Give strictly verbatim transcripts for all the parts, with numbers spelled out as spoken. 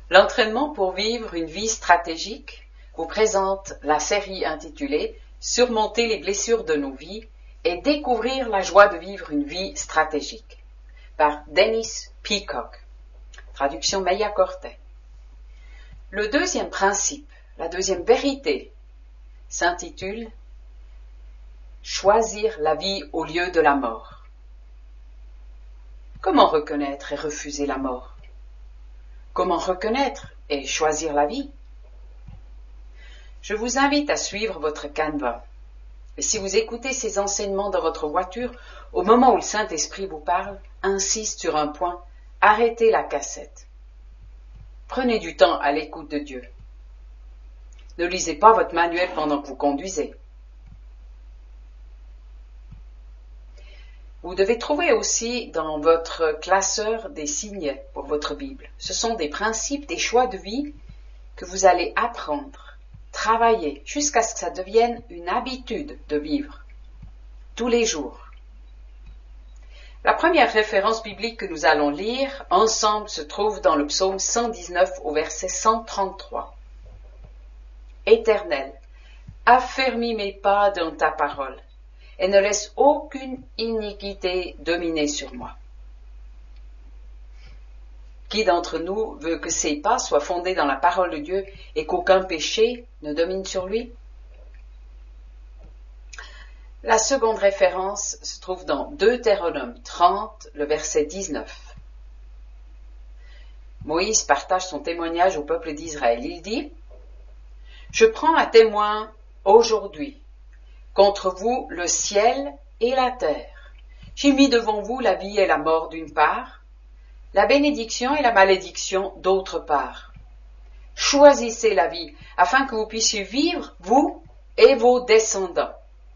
L'entraînement pour vivre une vie stratégique vous présente la série intitulée « Surmonter les blessures de nos vies et découvrir la joie de vivre une vie stratégique » par Dennis Peacock. Traduction Meia Cortet. Le deuxième principe, la deuxième vérité, s'intitule « Choisir la vie au lieu de la mort ». Comment reconnaître et refuser la mort? Comment reconnaître et choisir la vie? Je vous invite à suivre votre canevas. Et si vous écoutez ces enseignements dans votre voiture, au moment où le Saint-Esprit vous parle, insiste sur un point, arrêtez la cassette. Prenez du temps à l'écoute de Dieu. Ne lisez pas votre manuel pendant que vous conduisez. Vous devez trouver aussi dans votre classeur des signes pour votre Bible. Ce sont des principes, des choix de vie que vous allez apprendre, travailler, jusqu'à ce que ça devienne une habitude de vivre, tous les jours. La première référence biblique que nous allons lire ensemble se trouve dans le psaume cent dix-neuf au verset cent trente-trois. Éternel, affermis mes pas dans ta parole, et ne laisse aucune iniquité dominer sur moi. Qui d'entre nous veut que ses pas soient fondés dans la parole de Dieu et qu'aucun péché ne domine sur lui? La seconde référence se trouve dans Deutéronome trente, le verset dix-neuf. Moïse partage son témoignage au peuple d'Israël. Il dit « Je prends à témoin aujourd'hui contre vous le ciel et la terre. J'ai mis devant vous la vie et la mort d'une part, la bénédiction et la malédiction d'autre part. Choisissez la vie afin que vous puissiez vivre, vous et vos descendants. »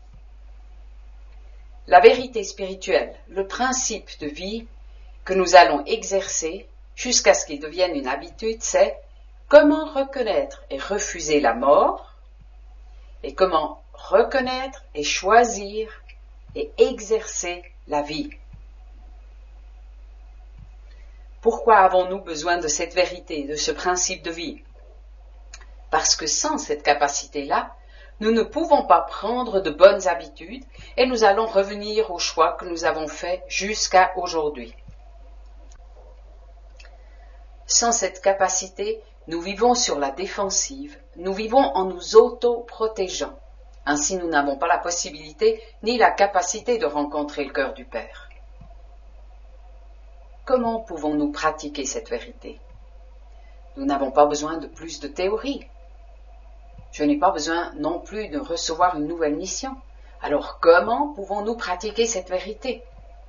La vérité spirituelle, le principe de vie que nous allons exercer jusqu'à ce qu'il devienne une habitude, c'est comment reconnaître et refuser la mort et comment reconnaître et choisir et exercer la vie. Pourquoi avons-nous besoin de cette vérité, de ce principe de vie? Parce que sans cette capacité-là, nous ne pouvons pas prendre de bonnes habitudes et nous allons revenir aux choix que nous avons faits jusqu'à aujourd'hui. Sans cette capacité, nous vivons sur la défensive, nous vivons en nous auto-protégeant. Ainsi, nous n'avons pas la possibilité ni la capacité de rencontrer le cœur du Père. Comment pouvons-nous pratiquer cette vérité? Nous n'avons pas besoin de plus de théorie. Je n'ai pas besoin non plus de recevoir une nouvelle mission. Alors, comment pouvons-nous pratiquer cette vérité?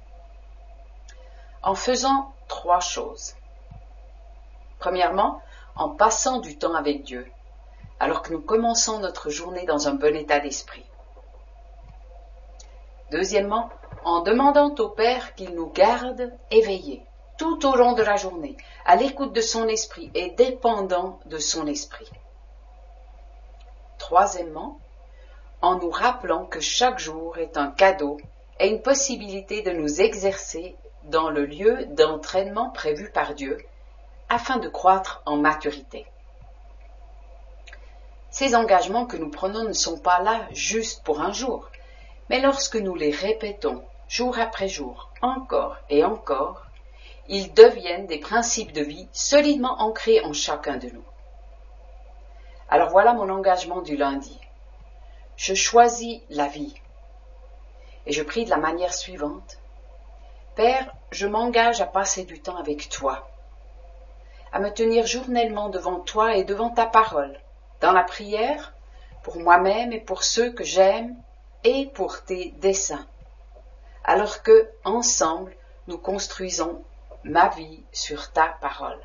En faisant trois choses. Premièrement, en passant du temps avec Dieu, alors que nous commençons notre journée dans un bon état d'esprit. Deuxièmement, en demandant au Père qu'il nous garde éveillés tout au long de la journée, à l'écoute de son esprit et dépendant de son esprit. Troisièmement, en nous rappelant que chaque jour est un cadeau et une possibilité de nous exercer dans le lieu d'entraînement prévu par Dieu afin de croître en maturité. Ces engagements que nous prenons ne sont pas là juste pour un jour, mais lorsque nous les répétons jour après jour, encore et encore, ils deviennent des principes de vie solidement ancrés en chacun de nous. Alors voilà mon engagement du lundi. Je choisis la vie. Et je prie de la manière suivante. Père, je m'engage à passer du temps avec toi, à me tenir journellement devant toi et devant ta parole, dans la prière, pour moi-même et pour ceux que j'aime et pour tes desseins, alors que, ensemble, nous construisons ma vie sur ta parole.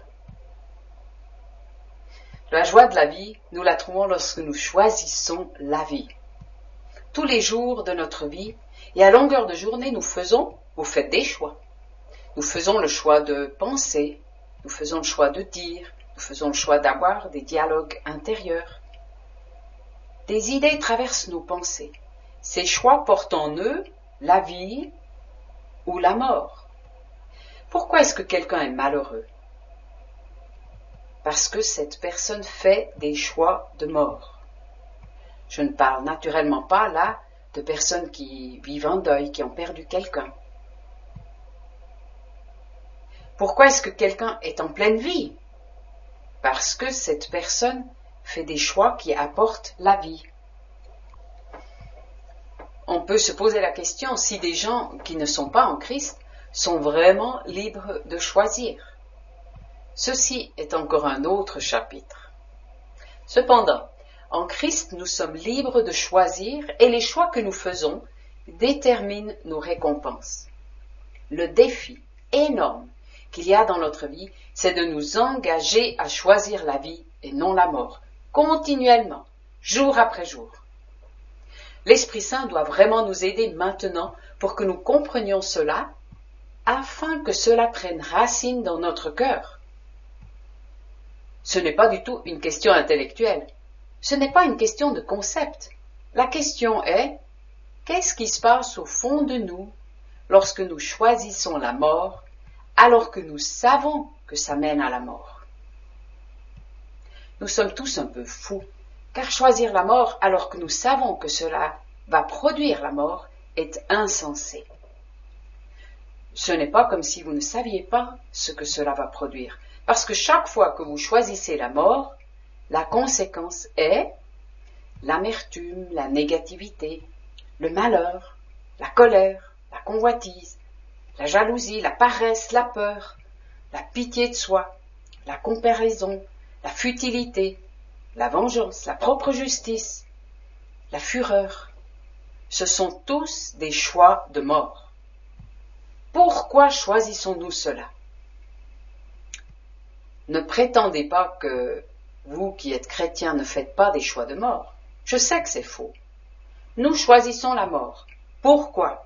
La joie de la vie, nous la trouvons lorsque nous choisissons la vie. Tous les jours de notre vie et à longueur de journée, nous faisons, vous faites des choix. Nous faisons le choix de penser, nous faisons le choix de dire, nous faisons le choix d'avoir des dialogues intérieurs. Des idées traversent nos pensées. Ces choix portent en eux la vie ou la mort. Pourquoi est-ce que quelqu'un est malheureux? parce que cette personne fait des choix de mort. Je ne parle naturellement pas là de personnes qui vivent en deuil, qui ont perdu quelqu'un. Pourquoi est-ce que quelqu'un est en pleine vie? Parce que cette personne fait des choix qui apportent la vie. On peut se poser la question si des gens qui ne sont pas en Christ sont vraiment libres de choisir. Ceci est encore un autre chapitre. Cependant, en Christ, nous sommes libres de choisir et les choix que nous faisons déterminent nos récompenses. Le défi énorme qu'il y a dans notre vie, c'est de nous engager à choisir la vie et non la mort, continuellement, jour après jour. L'Esprit Saint doit vraiment nous aider maintenant pour que nous comprenions cela, afin que cela prenne racine dans notre cœur. Ce n'est pas du tout une question intellectuelle, ce n'est pas une question de concept. La question est, qu'est-ce qui se passe au fond de nous lorsque nous choisissons la mort, alors que nous savons que ça mène à la mort? Nous sommes tous un peu fous, car choisir la mort alors que nous savons que cela va produire la mort est insensé. Ce n'est pas comme si vous ne saviez pas ce que cela va produire, parce que chaque fois que vous choisissez la mort, la conséquence est l'amertume, la négativité, le malheur, la colère, la convoitise, la jalousie, la paresse, la peur, la pitié de soi, la comparaison, la futilité, la vengeance, la propre justice, la fureur. Ce sont tous des choix de mort. Pourquoi choisissons-nous cela? Ne prétendez pas que vous qui êtes chrétiens ne faites pas des choix de mort. Je sais que c'est faux. Nous choisissons la mort. Pourquoi?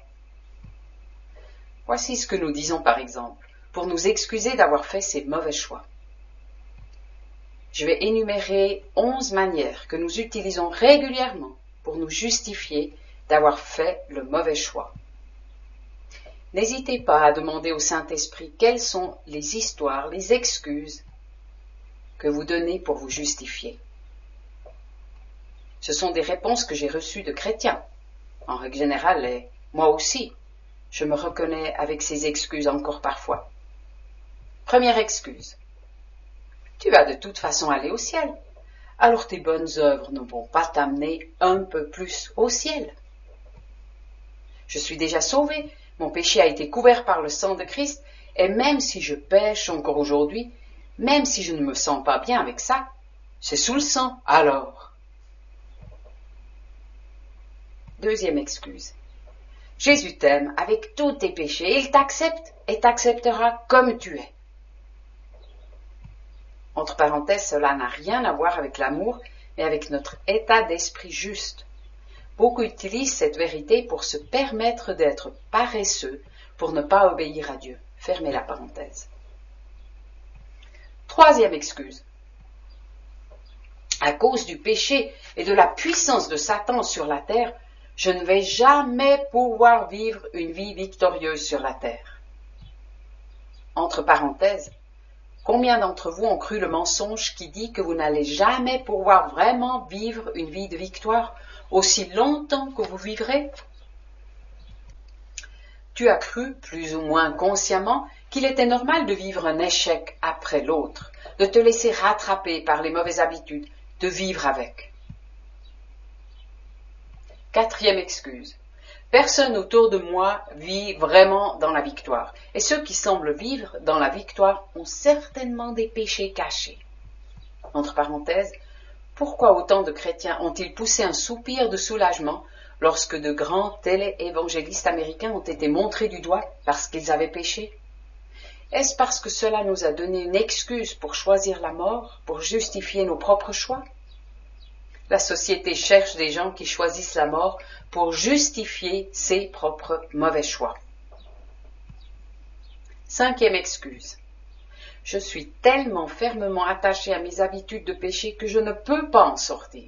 Voici ce que nous disons par exemple, pour nous excuser d'avoir fait ces mauvais choix. Je vais énumérer onze manières que nous utilisons régulièrement pour nous justifier d'avoir fait le mauvais choix. N'hésitez pas à demander au Saint-Esprit quelles sont les histoires, les excuses que vous donnez pour vous justifier. Ce sont des réponses que j'ai reçues de chrétiens. En règle générale, et moi aussi, je me reconnais avec ces excuses encore parfois. Première excuse. Tu vas de toute façon aller au ciel, alors tes bonnes œuvres ne vont pas t'amener un peu plus au ciel. Je suis déjà sauvé, mon péché a été couvert par le sang de Christ, et même si je pêche encore aujourd'hui, même si je ne me sens pas bien avec ça, c'est sous le sang, alors. Deuxième excuse. Jésus t'aime avec tous tes péchés, il t'accepte et t'acceptera comme tu es. Entre parenthèses, cela n'a rien à voir avec l'amour, mais avec notre état d'esprit juste. Beaucoup utilisent cette vérité pour se permettre d'être paresseux, pour ne pas obéir à Dieu. Fermez la parenthèse. Troisième excuse. À cause du péché et de la puissance de Satan sur la terre, je ne vais jamais pouvoir vivre une vie victorieuse sur la terre. Entre parenthèses, combien d'entre vous ont cru le mensonge qui dit que vous n'allez jamais pouvoir vraiment vivre une vie de victoire aussi longtemps que vous vivrez? Tu as cru, plus ou moins consciemment, qu'il était normal de vivre un échec après l'autre, de te laisser rattraper par les mauvaises habitudes, de vivre avec. Quatrième excuse. Personne autour de moi vit vraiment dans la victoire. Et ceux qui semblent vivre dans la victoire ont certainement des péchés cachés. Entre parenthèses, pourquoi autant de chrétiens ont-ils poussé un soupir de soulagement lorsque de grands télé-évangélistes américains ont été montrés du doigt parce qu'ils avaient péché? Est-ce parce que cela nous a donné une excuse pour choisir la mort, pour justifier nos propres choix? La société cherche des gens qui choisissent la mort pour justifier ses propres mauvais choix. Cinquième excuse. Je suis tellement fermement attaché à mes habitudes de péché que je ne peux pas en sortir.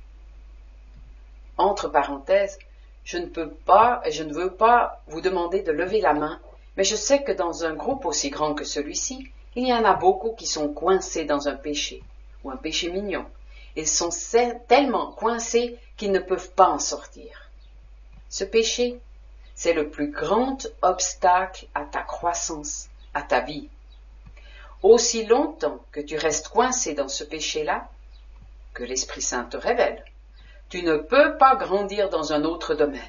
Entre parenthèses, je ne peux pas et je ne veux pas vous demander de lever la main, mais je sais que dans un groupe aussi grand que celui-ci, Il y en a beaucoup qui sont coincés dans un péché, ou un péché mignon. Ils sont tellement coincés qu'ils ne peuvent pas en sortir. Ce péché, c'est le plus grand obstacle à ta croissance, à ta vie. Aussi longtemps que tu restes coincé dans ce péché-là, que l'Esprit Saint te révèle, tu ne peux pas grandir dans un autre domaine.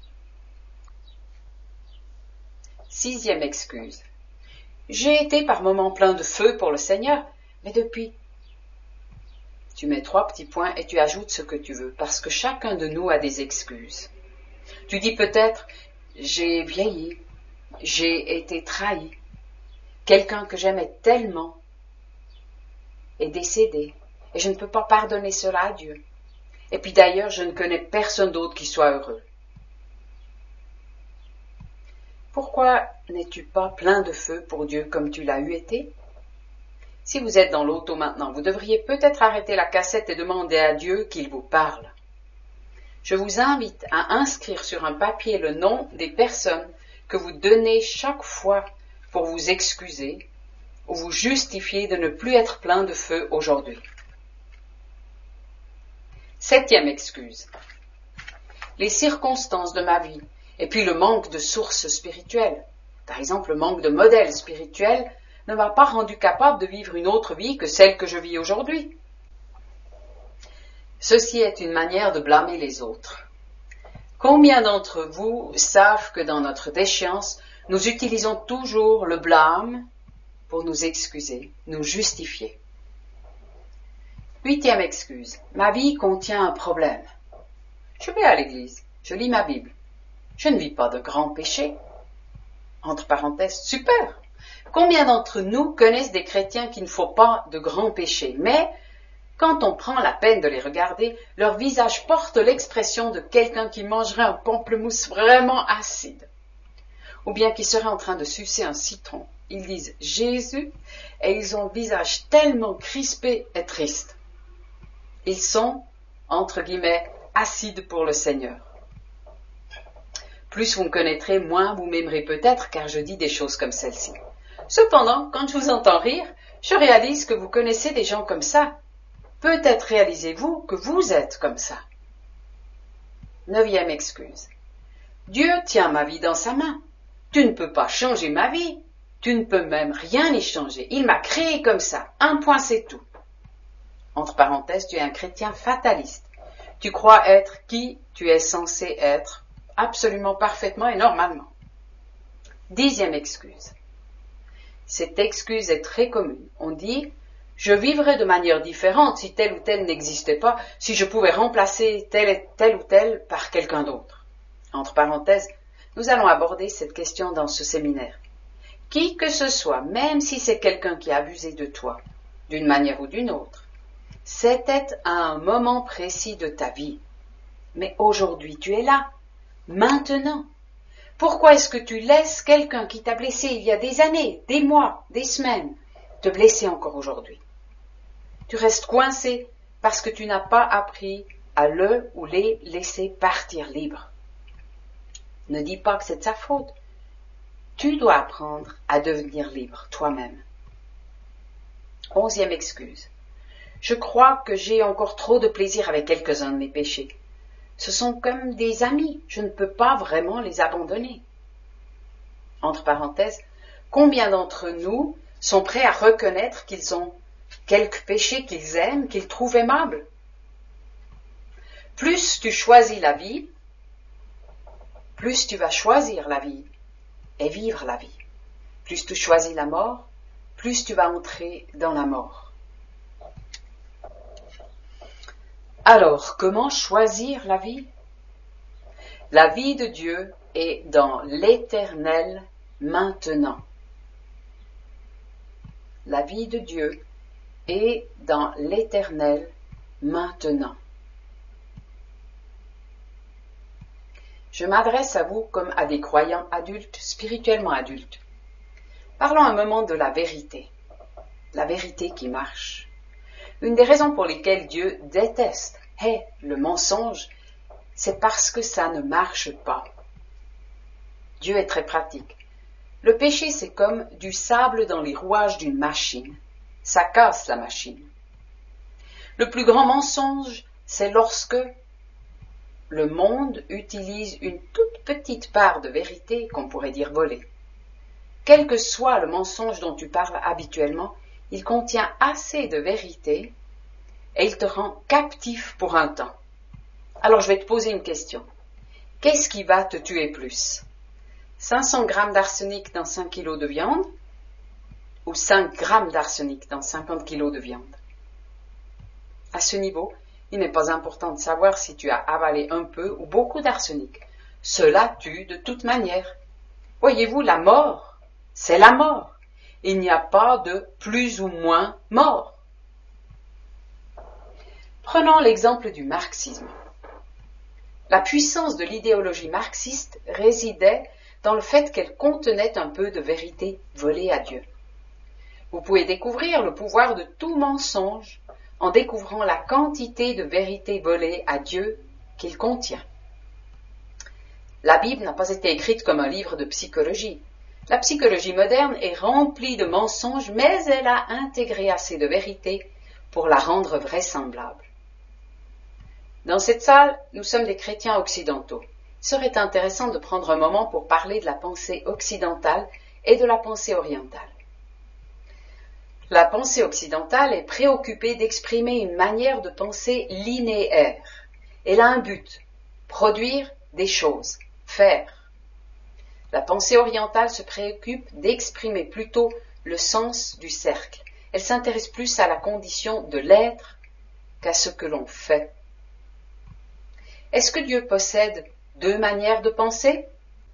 Sixième excuse. J'ai été par moments plein de feu pour le Seigneur, mais depuis... Tu mets trois petits points et tu ajoutes ce que tu veux, parce que chacun de nous a des excuses. Tu dis peut-être, j'ai vieilli, j'ai été trahi, quelqu'un que j'aimais tellement est décédé, et je ne peux pas pardonner cela à Dieu. Et puis d'ailleurs, je ne connais personne d'autre qui soit heureux. Pourquoi n'es-tu pas plein de feu pour Dieu comme tu l'as eu été? Si vous êtes dans l'auto maintenant, vous devriez peut-être arrêter la cassette et demander à Dieu qu'il vous parle. Je vous invite à inscrire sur un papier le nom des personnes que vous donnez chaque fois pour vous excuser ou vous justifier de ne plus être plein de feu aujourd'hui. Septième excuse. Les circonstances de ma vie et puis le manque de sources spirituelles, par exemple le manque de modèles spirituels, ne m'a pas rendu capable de vivre une autre vie que celle que je vis aujourd'hui. Ceci est une manière de blâmer les autres. Combien d'entre vous savent que dans notre déchéance, nous utilisons toujours le blâme pour nous excuser, nous justifier? Huitième excuse. Ma vie contient un problème. Je vais à l'église, je lis ma Bible. Je ne vis pas de grands péchés. Entre parenthèses, super! Combien d'entre nous connaissent des chrétiens qui ne font pas de grands péchés, mais quand on prend la peine de les regarder, leur visage porte l'expression de quelqu'un qui mangerait un pamplemousse vraiment acide, ou bien qui serait en train de sucer un citron. Ils disent Jésus et ils ont le visage tellement crispé et triste. Ils sont, entre guillemets, acides pour le Seigneur. Plus vous me connaîtrez, moins vous m'aimerez peut-être, car je dis des choses comme celle-ci. Cependant, quand je vous entends rire, je réalise que vous connaissez des gens comme ça. Peut-être réalisez-vous que vous êtes comme ça. Neuvième excuse. Dieu tient ma vie dans sa main. Tu ne peux pas changer ma vie. Tu ne peux même rien y changer. Il m'a créé comme ça. Un point, c'est tout. Entre parenthèses, tu es un chrétien fataliste. Tu crois être qui tu es censé être, absolument parfaitement et normalement. Dixième excuse. Cette excuse est très commune. On dit, je vivrais de manière différente si tel ou tel n'existait pas, si je pouvais remplacer tel et tel ou tel par quelqu'un d'autre. Entre parenthèses, nous allons aborder cette question dans ce séminaire. Qui que ce soit, même si c'est quelqu'un qui a abusé de toi, d'une manière ou d'une autre, c'était à un moment précis de ta vie. Mais aujourd'hui, tu es là, maintenant. Pourquoi est-ce que tu laisses quelqu'un qui t'a blessé il y a des années, des mois, des semaines, te blesser encore aujourd'hui? Tu restes coincé parce que tu n'as pas appris à le ou les laisser partir libres. Ne dis pas que c'est de sa faute. Tu dois apprendre à devenir libre toi-même. Onzième excuse. Je crois que j'ai encore trop de plaisir avec quelques-uns de mes péchés. Ce sont comme des amis, je ne peux pas vraiment les abandonner. Entre parenthèses, combien d'entre nous sont prêts à reconnaître qu'ils ont quelques péchés qu'ils aiment, qu'ils trouvent aimables? Plus tu choisis la vie, plus tu vas choisir la vie et vivre la vie. Plus tu choisis la mort, plus tu vas entrer dans la mort. Alors, comment choisir la vie? La vie de Dieu est dans l'éternel maintenant. La vie de Dieu est dans l'éternel maintenant. Je m'adresse à vous comme à des croyants adultes, spirituellement adultes. Parlons un moment de la vérité, la vérité qui marche. Une des raisons pour lesquelles Dieu déteste, hait le mensonge, c'est parce que ça ne marche pas. Dieu est très pratique. Le péché, c'est comme du sable dans les rouages d'une machine. Ça casse la machine. Le plus grand mensonge, c'est lorsque le monde utilise une toute petite part de vérité, qu'on pourrait dire volée. Quel que soit le mensonge dont tu parles habituellement, il contient assez de vérité et il te rend captif pour un temps. Alors je vais te poser une question. Qu'est-ce qui va te tuer plus? cinq cents grammes d'arsenic dans cinq kilos de viande ou cinq grammes d'arsenic dans cinquante kilos de viande? À ce niveau, il n'est pas important de savoir si tu as avalé un peu ou beaucoup d'arsenic. Cela tue de toute manière. Voyez-vous, la mort, c'est la mort. Il n'y a pas de plus ou moins mort. Prenons l'exemple du marxisme. La puissance de l'idéologie marxiste résidait dans le fait qu'elle contenait un peu de vérité volée à Dieu. Vous pouvez découvrir le pouvoir de tout mensonge en découvrant la quantité de vérité volée à Dieu qu'il contient. La Bible n'a pas été écrite comme un livre de psychologie. La psychologie moderne est remplie de mensonges, mais elle a intégré assez de vérité pour la rendre vraisemblable. Dans cette salle, nous sommes des chrétiens occidentaux. Il serait intéressant de prendre un moment pour parler de la pensée occidentale et de la pensée orientale. La pensée occidentale est préoccupée d'exprimer une manière de penser linéaire. Elle a un but, produire des choses, faire. La pensée orientale se préoccupe d'exprimer plutôt le sens du cercle. Elle s'intéresse plus à la condition de l'être qu'à ce que l'on fait. Est-ce que Dieu possède deux manières de penser?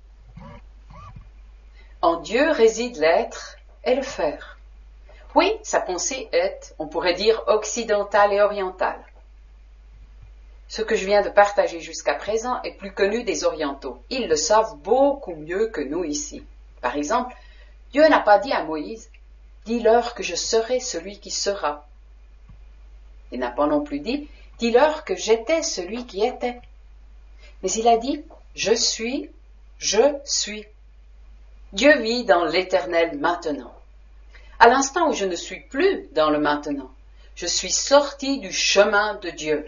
En Dieu réside l'être et le faire. Oui, sa pensée est, on pourrait dire, occidentale et orientale. Ce que je viens de partager jusqu'à présent est plus connu des orientaux. Ils le savent beaucoup mieux que nous ici. Par exemple, Dieu n'a pas dit à Moïse, « Dis-leur que je serai celui qui sera ». Il n'a pas non plus dit, « Dis-leur que j'étais celui qui était ». Mais il a dit, « Je suis, je suis ». Dieu vit dans l'éternel maintenant. À l'instant où je ne suis plus dans le maintenant, je suis sorti du chemin de Dieu.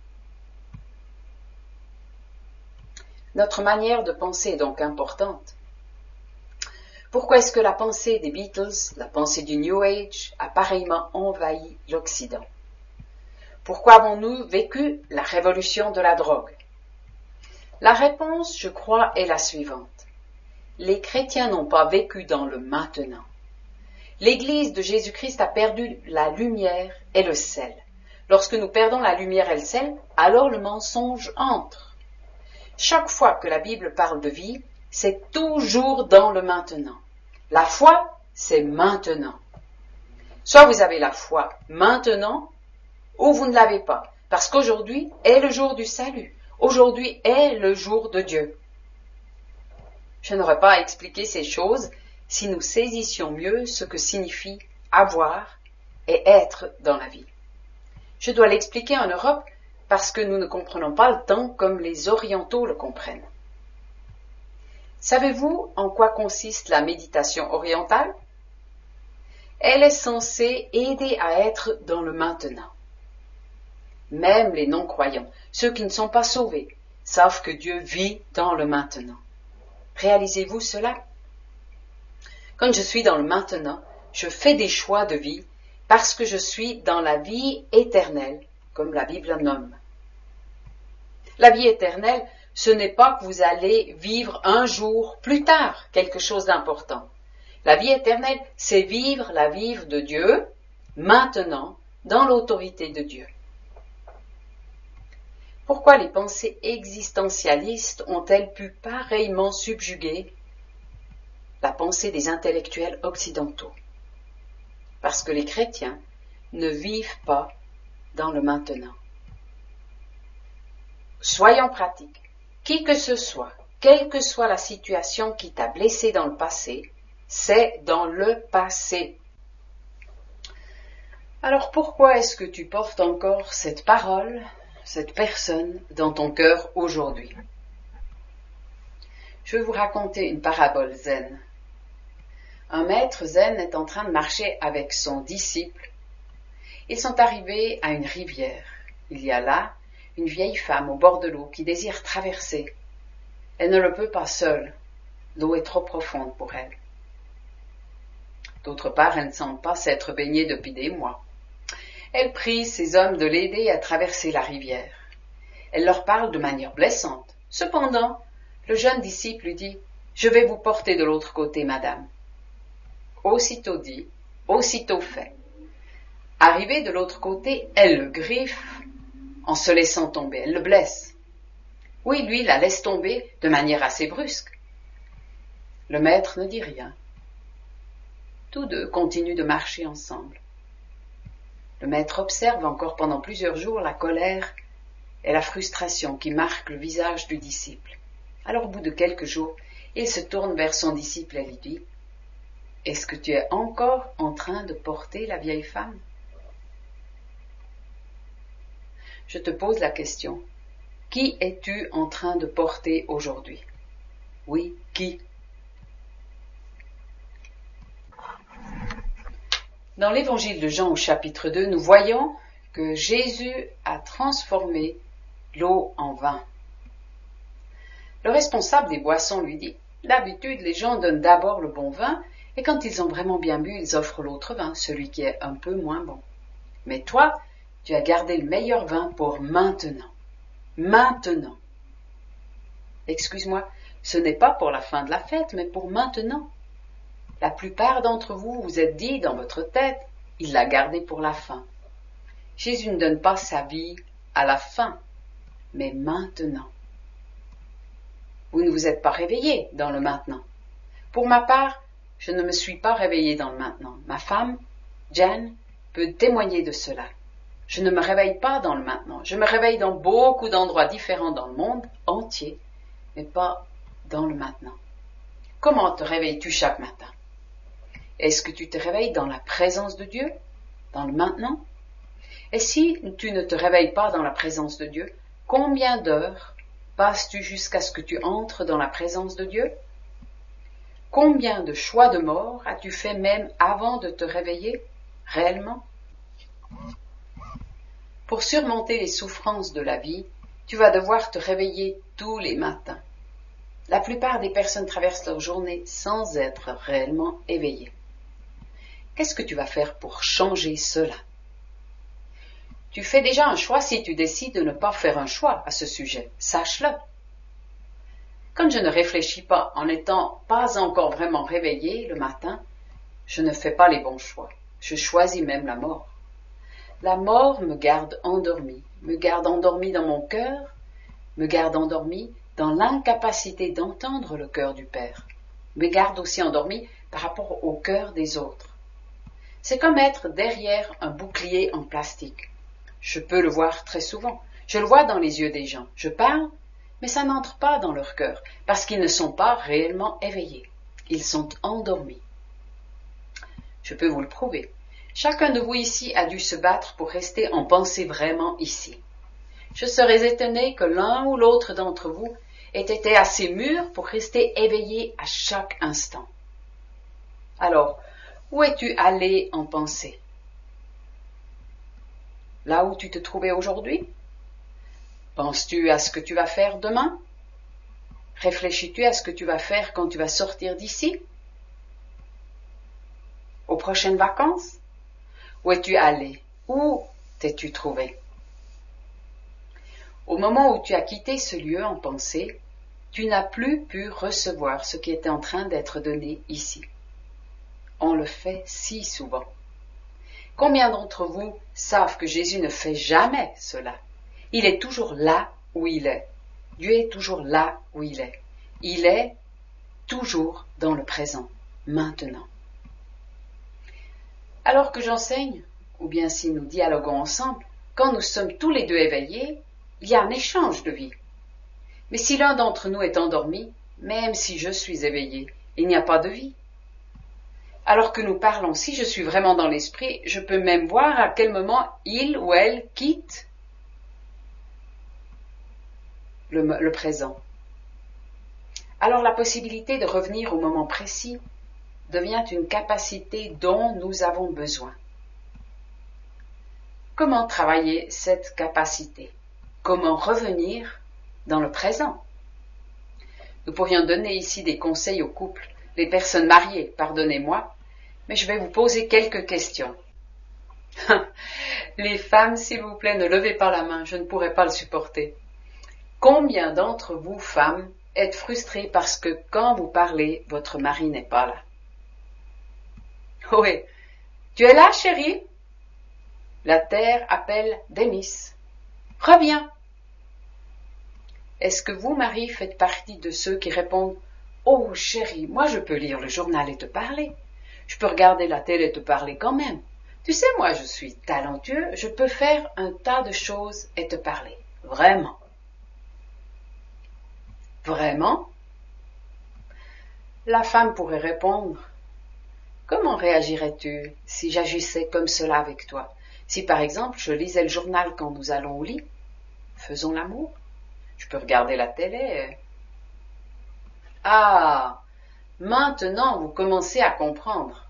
Notre manière de penser est donc importante. Pourquoi est-ce que la pensée des Beatles, la pensée du New Age, a pareillement envahi l'Occident? Pourquoi avons-nous vécu la révolution de la drogue? La réponse, je crois, est la suivante. Les chrétiens n'ont pas vécu dans le maintenant. L'Église de Jésus-Christ a perdu la lumière et le sel. Lorsque nous perdons la lumière et le sel, alors le mensonge entre. Chaque fois que la Bible parle de vie, c'est toujours dans le maintenant. La foi, c'est maintenant. Soit vous avez la foi maintenant, ou vous ne l'avez pas, parce qu'aujourd'hui est le jour du salut. Aujourd'hui est le jour de Dieu. Je n'aurais pas à expliquer ces choses si nous saisissions mieux ce que signifie avoir et être dans la vie. Je dois l'expliquer en Europe parce que nous ne comprenons pas le temps comme les orientaux le comprennent. Savez-vous en quoi consiste la méditation orientale? Elle est censée aider à être dans le maintenant. Même les non-croyants, ceux qui ne sont pas sauvés, savent que Dieu vit dans le maintenant. Réalisez-vous cela? Quand je suis dans le maintenant, je fais des choix de vie parce que je suis dans la vie éternelle, comme la Bible nomme. La vie éternelle, ce n'est pas que vous allez vivre un jour plus tard quelque chose d'important. La vie éternelle, c'est vivre la vie de Dieu, maintenant, dans l'autorité de Dieu. Pourquoi les pensées existentialistes ont-elles pu pareillement subjuguer la pensée des intellectuels occidentaux? Parce que les chrétiens ne vivent pas dans le maintenant. Soyons pratiques. Qui que ce soit, quelle que soit la situation qui t'a blessé dans le passé, c'est dans le passé. Alors pourquoi est-ce que tu portes encore cette parole, cette personne dans ton cœur aujourd'hui? Je vais vous raconter une parabole zen. Un maître zen est en train de marcher avec son disciple. Ils sont arrivés à une rivière. Il y a là une vieille femme au bord de l'eau qui désire traverser. Elle ne le peut pas seule. L'eau est trop profonde pour elle. D'autre part, elle ne semble pas s'être baignée depuis des mois. Elle prie ses hommes de l'aider à traverser la rivière. Elle leur parle de manière blessante. Cependant, le jeune disciple lui dit « Je vais vous porter de l'autre côté, madame. » Aussitôt dit, aussitôt fait. Arrivée de l'autre côté, elle le griffe en se laissant tomber. Elle le blesse. Oui, lui la laisse tomber de manière assez brusque. Le maître ne dit rien. Tous deux continuent de marcher ensemble. Le maître observe encore pendant plusieurs jours la colère et la frustration qui marquent le visage du disciple. Alors, au bout de quelques jours, il se tourne vers son disciple et lui dit « Est-ce que tu es encore en train de porter la vieille femme ?» Je te pose la question. Qui es-tu en train de porter aujourd'hui? Oui, qui? Dans l'évangile de Jean au chapitre deux, nous voyons que Jésus a transformé l'eau en vin. Le responsable des boissons lui dit « D'habitude, les gens donnent d'abord le bon vin et quand ils ont vraiment bien bu, ils offrent l'autre vin, celui qui est un peu moins bon. Mais toi, tu as gardé le meilleur vin pour maintenant. Maintenant. Excuse-moi, ce n'est pas pour la fin de la fête, mais pour maintenant. La plupart d'entre vous vous êtes dit dans votre tête, il l'a gardé pour la fin. Jésus ne donne pas sa vie à la fin, mais maintenant. Vous ne vous êtes pas réveillé dans le maintenant. Pour ma part, je ne me suis pas réveillé dans le maintenant. Ma femme, Jen, peut témoigner de cela. Je ne me réveille pas dans le maintenant. Je me réveille dans beaucoup d'endroits différents dans le monde entier, mais pas dans le maintenant. Comment te réveilles-tu chaque matin? Est-ce que tu te réveilles dans la présence de Dieu, dans le maintenant? Et si tu ne te réveilles pas dans la présence de Dieu, combien d'heures passes-tu jusqu'à ce que tu entres dans la présence de Dieu? Combien de choix de mort as-tu fait même avant de te réveiller, réellement? Pour surmonter les souffrances de la vie, tu vas devoir te réveiller tous les matins. La plupart des personnes traversent leur journée sans être réellement éveillées. Qu'est-ce que tu vas faire pour changer cela? Tu fais déjà un choix si tu décides de ne pas faire un choix à ce sujet. Sache-le. Comme je ne réfléchis pas en n'étant pas encore vraiment réveillé le matin, je ne fais pas les bons choix. Je choisis même la mort. La mort me garde endormi, me garde endormi dans mon cœur, me garde endormi dans l'incapacité d'entendre le cœur du Père, me garde aussi endormi par rapport au cœur des autres. C'est comme être derrière un bouclier en plastique. Je peux le voir très souvent. Je le vois dans les yeux des gens. Je parle, mais ça n'entre pas dans leur cœur, parce qu'ils ne sont pas réellement éveillés. Ils sont endormis. Je peux vous le prouver. Chacun de vous ici a dû se battre pour rester en pensée vraiment ici. Je serais étonné que l'un ou l'autre d'entre vous ait été assez mûr pour rester éveillé à chaque instant. Alors, où es-tu allé en pensée? Là où tu te trouvais aujourd'hui? Penses-tu à ce que tu vas faire demain? Réfléchis-tu à ce que tu vas faire quand tu vas sortir d'ici? Aux prochaines vacances? Où es-tu allé? Où t'es-tu trouvé? Au moment où tu as quitté ce lieu en pensée, tu n'as plus pu recevoir ce qui était en train d'être donné ici. On le fait si souvent. Combien d'entre vous savent que Jésus ne fait jamais cela? Il est toujours là où il est. Dieu est toujours là où il est. Il est toujours dans le présent, maintenant. Alors que j'enseigne, ou bien si nous dialoguons ensemble, quand nous sommes tous les deux éveillés, il y a un échange de vie. Mais si l'un d'entre nous est endormi, même si je suis éveillé, il n'y a pas de vie. Alors que nous parlons, si je suis vraiment dans l'esprit, je peux même voir à quel moment il ou elle quitte le, le présent. Alors la possibilité de revenir au moment précis devient une capacité dont nous avons besoin. Comment travailler cette capacité? Comment revenir dans le présent? Nous pourrions donner ici des conseils aux couples, les personnes mariées, pardonnez-moi, mais je vais vous poser quelques questions. Les femmes, s'il vous plaît, ne levez pas la main, je ne pourrai pas le supporter. Combien d'entre vous, femmes, êtes frustrées parce que quand vous parlez, votre mari n'est pas là? Oui, tu es là, chérie? La terre appelle Demis. Reviens. Est-ce que vous, Marie, faites partie de ceux qui répondent « Oh, chérie, moi je peux lire le journal et te parler. Je peux regarder la télé et te parler quand même. Tu sais, moi je suis talentueux, je peux faire un tas de choses et te parler. Vraiment. » Vraiment? La femme pourrait répondre « Comment réagirais-tu si j'agissais comme cela avec toi? Si par exemple je lisais le journal quand nous allons au lit, faisons l'amour. Je peux regarder la télé. » Ah, maintenant vous commencez à comprendre.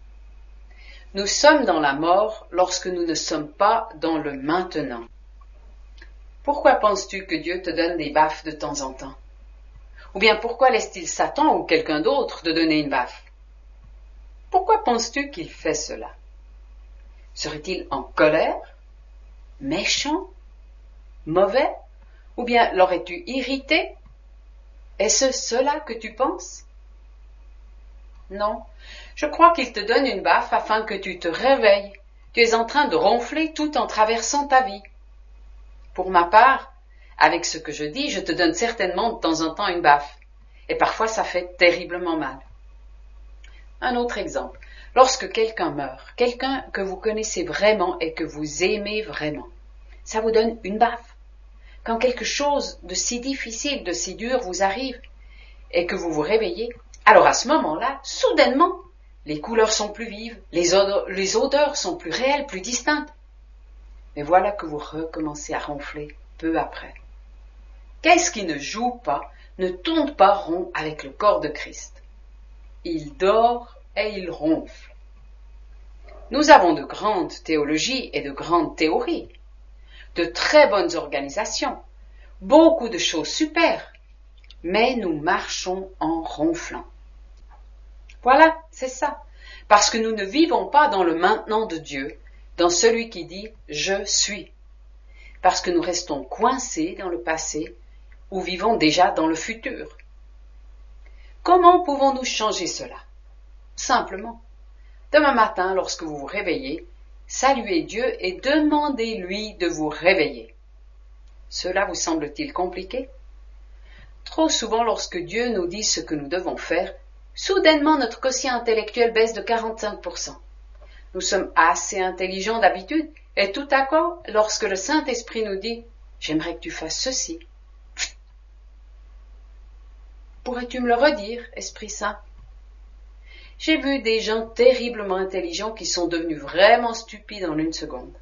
Nous sommes dans la mort lorsque nous ne sommes pas dans le maintenant. Pourquoi penses-tu que Dieu te donne des baffes de temps en temps? Ou bien pourquoi laisse-t-il Satan ou quelqu'un d'autre de donner une baffe? Pourquoi penses-tu qu'il fait cela? Serait-il en colère, méchant, mauvais, ou bien l'aurais-tu irrité? Est-ce cela que tu penses? Non, je crois qu'il te donne une baffe afin que tu te réveilles. Tu es en train de ronfler tout en traversant ta vie. Pour ma part, avec ce que je dis, je te donne certainement de temps en temps une baffe, et parfois ça fait terriblement mal. Un autre exemple. Lorsque quelqu'un meurt, quelqu'un que vous connaissez vraiment et que vous aimez vraiment, ça vous donne une baffe. Quand quelque chose de si difficile, de si dur vous arrive et que vous vous réveillez, alors à ce moment-là, soudainement, les couleurs sont plus vives, les odeurs, les odeurs sont plus réelles, plus distinctes. Mais voilà que vous recommencez à ronfler peu après. Qu'est-ce qui ne joue pas, ne tourne pas rond avec le corps de Christ? Il dort et il ronfle. Nous avons de grandes théologies et de grandes théories, de très bonnes organisations, beaucoup de choses super, mais nous marchons en ronflant. Voilà, c'est ça, parce que nous ne vivons pas dans le maintenant de Dieu, dans celui qui dit « je suis », parce que nous restons coincés dans le passé ou vivons déjà dans le futur. Comment pouvons-nous changer cela? Simplement, demain matin, lorsque vous vous réveillez, saluez Dieu et demandez-lui de vous réveiller. Cela vous semble-t-il compliqué? Trop souvent, lorsque Dieu nous dit ce que nous devons faire, soudainement notre quotient intellectuel baisse de quarante-cinq pour cent. Nous sommes assez intelligents d'habitude, et tout à coup, lorsque le Saint-Esprit nous dit « J'aimerais que tu fasses ceci », pourrais-tu me le redire, Esprit Saint? J'ai vu des gens terriblement intelligents qui sont devenus vraiment stupides en une seconde.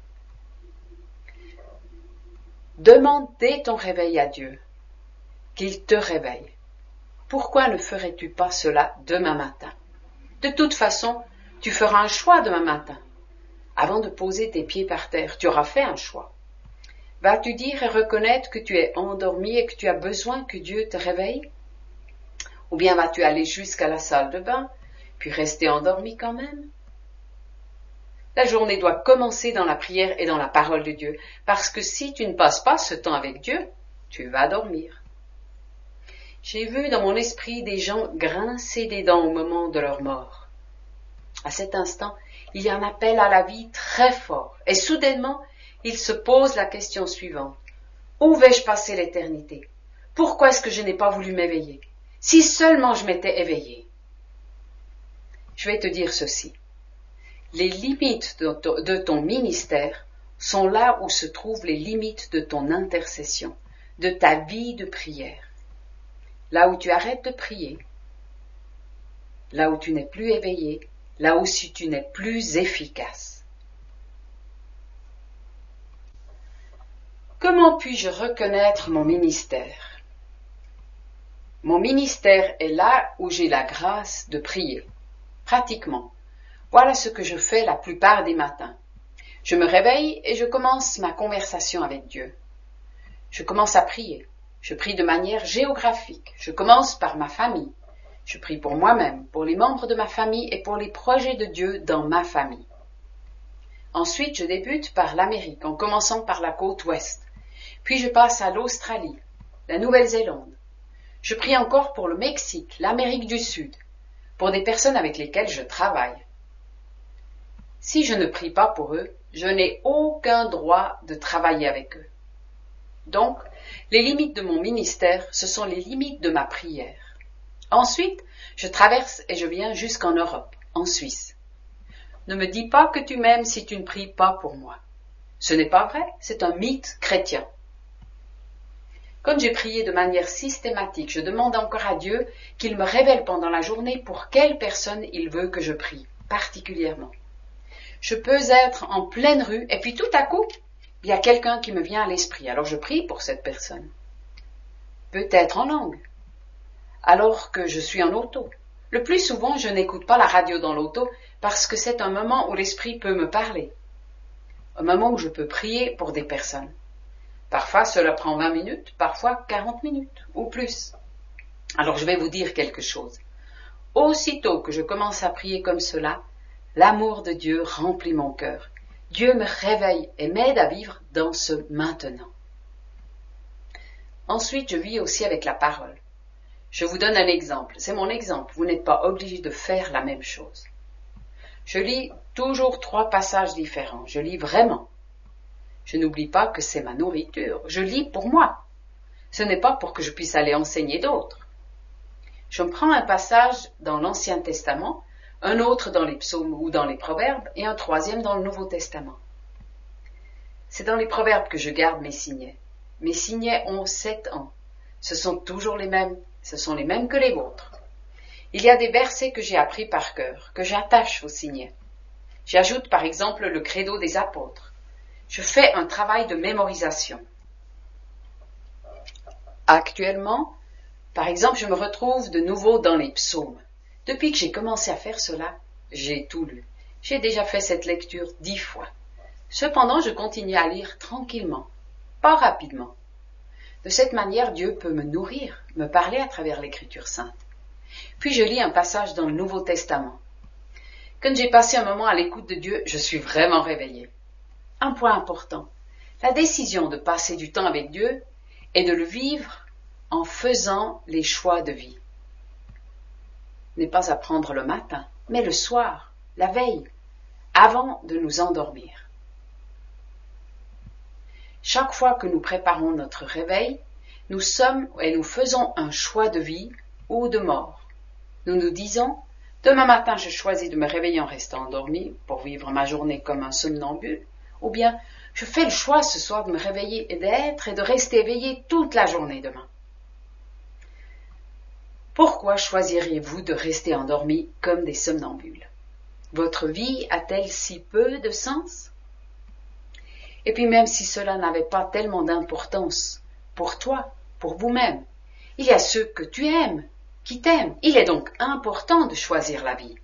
Demande dès ton réveil à Dieu qu'il te réveille. Pourquoi ne ferais-tu pas cela demain matin? De toute façon, tu feras un choix demain matin. Avant de poser tes pieds par terre, tu auras fait un choix. Vas-tu dire et reconnaître que tu es endormi et que tu as besoin que Dieu te réveille? Ou bien vas-tu aller jusqu'à la salle de bain, puis rester endormi quand même? La journée doit commencer dans la prière et dans la parole de Dieu, parce que si tu ne passes pas ce temps avec Dieu, tu vas dormir. J'ai vu dans mon esprit des gens grincer des dents au moment de leur mort. À cet instant, il y a un appel à la vie très fort, et soudainement, ils se posent la question suivante. Où vais-je passer l'éternité? Pourquoi est-ce que je n'ai pas voulu m'éveiller? Si seulement je m'étais éveillé. Je vais te dire ceci. Les limites de ton ministère sont là où se trouvent les limites de ton intercession, de ta vie de prière. Là où tu arrêtes de prier, là où tu n'es plus éveillé, là où si tu n'es plus efficace. Comment puis-je reconnaître mon ministère? Mon ministère est là où j'ai la grâce de prier. Pratiquement. Voilà ce que je fais la plupart des matins. Je me réveille et je commence ma conversation avec Dieu. Je commence à prier. Je prie de manière géographique. Je commence par ma famille. Je prie pour moi-même, pour les membres de ma famille et pour les projets de Dieu dans ma famille. Ensuite, je débute par l'Amérique, en commençant par la côte ouest. Puis je passe à l'Australie, la Nouvelle-Zélande. Je prie encore pour le Mexique, l'Amérique du Sud, pour des personnes avec lesquelles je travaille. Si je ne prie pas pour eux, je n'ai aucun droit de travailler avec eux. Donc, les limites de mon ministère, ce sont les limites de ma prière. Ensuite, je traverse et je viens jusqu'en Europe, en Suisse. Ne me dis pas que tu m'aimes si tu ne pries pas pour moi. Ce n'est pas vrai, c'est un mythe chrétien. Quand j'ai prié de manière systématique, je demande encore à Dieu qu'il me révèle pendant la journée pour quelle personne il veut que je prie, particulièrement. Je peux être en pleine rue et puis tout à coup, il y a quelqu'un qui me vient à l'esprit, alors je prie pour cette personne. Peut-être en langue, alors que je suis en auto. Le plus souvent, je n'écoute pas la radio dans l'auto parce que c'est un moment où l'esprit peut me parler. Un moment où je peux prier pour des personnes. Parfois, cela prend vingt minutes, parfois quarante minutes ou plus. Alors, je vais vous dire quelque chose. Aussitôt que je commence à prier comme cela, l'amour de Dieu remplit mon cœur. Dieu me réveille et m'aide à vivre dans ce maintenant. Ensuite, je vis aussi avec la parole. Je vous donne un exemple. C'est mon exemple. Vous n'êtes pas obligé de faire la même chose. Je lis toujours trois passages différents. Je lis vraiment. Je n'oublie pas que c'est ma nourriture. Je lis pour moi. Ce n'est pas pour que je puisse aller enseigner d'autres. Je me prends un passage dans l'Ancien Testament, un autre dans les psaumes ou dans les proverbes et un troisième dans le Nouveau Testament. C'est dans les proverbes que je garde mes signets. Mes signets ont sept ans. Ce sont toujours les mêmes. Ce sont les mêmes que les vôtres. Il y a des versets que j'ai appris par cœur, que j'attache aux signets. J'ajoute par exemple le credo des apôtres. Je fais un travail de mémorisation. Actuellement, par exemple, je me retrouve de nouveau dans les psaumes. Depuis que j'ai commencé à faire cela, j'ai tout lu. J'ai déjà fait cette lecture dix fois. Cependant, je continue à lire tranquillement, pas rapidement. De cette manière, Dieu peut me nourrir, me parler à travers l'Écriture sainte. Puis je lis un passage dans le Nouveau Testament. Quand j'ai passé un moment à l'écoute de Dieu, je suis vraiment réveillée. Un point important, la décision de passer du temps avec Dieu est de le vivre en faisant les choix de vie. N'est pas à prendre le matin, mais le soir, la veille, avant de nous endormir. Chaque fois que nous préparons notre réveil, nous sommes et nous faisons un choix de vie ou de mort. Nous nous disons, demain matin je choisis de me réveiller en restant endormi pour vivre ma journée comme un somnambule, ou bien je fais le choix ce soir de me réveiller et d'être et de rester éveillé toute la journée demain. Pourquoi choisiriez-vous de rester endormi comme des somnambules? Votre vie a-t-elle si peu de sens? Et puis même si cela n'avait pas tellement d'importance pour toi, pour vous-même, il y a ceux que tu aimes, qui t'aiment. Il est donc important de choisir la vie.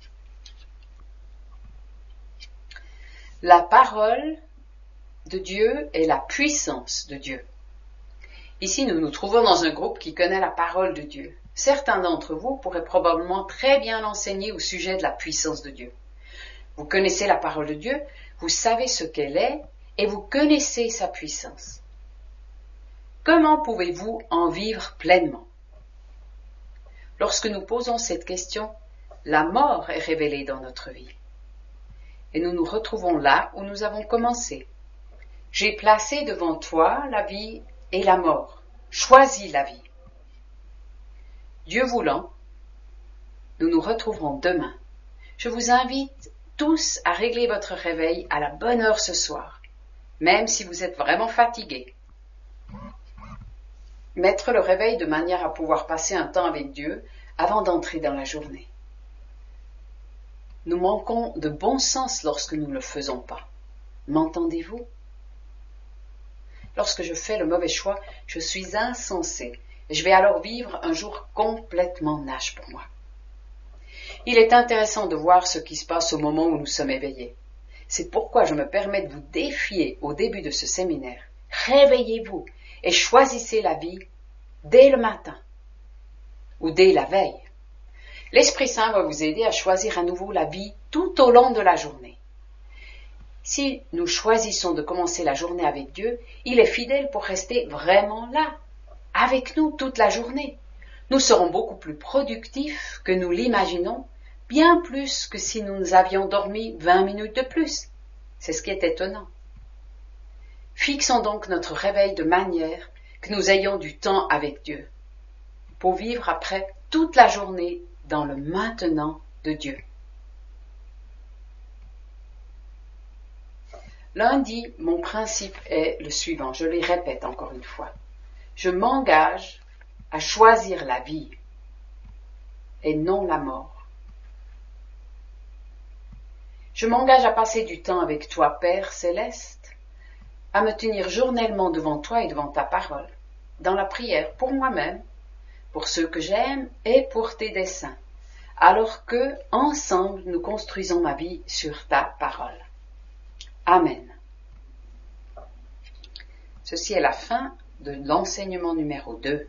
La parole de Dieu est la puissance de Dieu. Ici, nous nous trouvons dans un groupe qui connaît la parole de Dieu. Certains d'entre vous pourraient probablement très bien l'enseigner au sujet de la puissance de Dieu. Vous connaissez la parole de Dieu, vous savez ce qu'elle est et vous connaissez sa puissance. Comment pouvez-vous en vivre pleinement? Lorsque nous posons cette question, la mort est révélée dans notre vie. Et nous nous retrouvons là où nous avons commencé. J'ai placé devant toi la vie et la mort. Choisis la vie. Dieu voulant, nous nous retrouverons demain. Je vous invite tous à régler votre réveil à la bonne heure ce soir, même si vous êtes vraiment fatigués. Mettre le réveil de manière à pouvoir passer un temps avec Dieu avant d'entrer dans la journée. Nous manquons de bon sens lorsque nous ne le faisons pas. M'entendez-vous? Lorsque je fais le mauvais choix, je suis insensé. Je vais alors vivre un jour complètement naze pour moi. Il est intéressant de voir ce qui se passe au moment où nous sommes éveillés. C'est pourquoi je me permets de vous défier au début de ce séminaire. Réveillez-vous et choisissez la vie dès le matin ou dès la veille. L'Esprit Saint va vous aider à choisir à nouveau la vie tout au long de la journée. Si nous choisissons de commencer la journée avec Dieu, il est fidèle pour rester vraiment là, avec nous toute la journée. Nous serons beaucoup plus productifs que nous l'imaginons, bien plus que si nous avions dormi vingt minutes de plus. C'est ce qui est étonnant. Fixons donc notre réveil de manière que nous ayons du temps avec Dieu, pour vivre après toute la journée dans le maintenant de Dieu. Lundi, mon principe est le suivant, je le répète encore une fois. Je m'engage à choisir la vie et non la mort. Je m'engage à passer du temps avec toi, Père céleste, à me tenir journellement devant toi et devant ta parole, dans la prière pour moi-même, pour ceux que j'aime et pour tes desseins, alors que, ensemble, nous construisons ma vie sur ta parole. Amen. Ceci est la fin de l'enseignement numéro deux.